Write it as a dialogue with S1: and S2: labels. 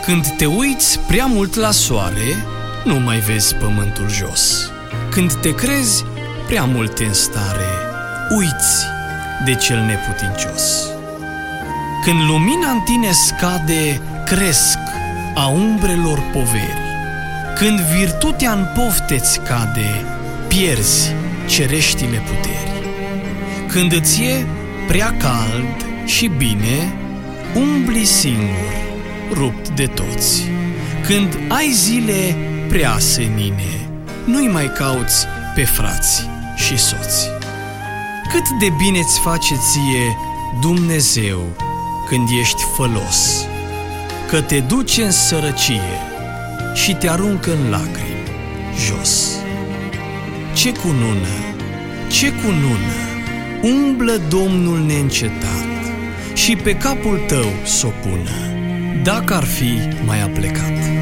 S1: Când te uiți prea mult la soare, nu mai vezi pământul jos. Când te crezi prea mult în stare, uiți de cel neputincios. Când lumina în tine scade, cresc a umbrelor poveri. Când virtutea în pofte-ți cade, pierzi cereștile puteri. Când îți e prea cald și bine, umbli singur, rupt de toți. Când ai zile prea senine, nu-i mai cauți pe frați și soți. Cât de bine-ți face ție Dumnezeu când ești fălos, că te duce în sărăcie și te aruncă în lacrimi jos. Ce cunună, ce cunună, umblă Domnul neîncetat și pe capul tău s-o pună, dacă ar fi mai aplecat.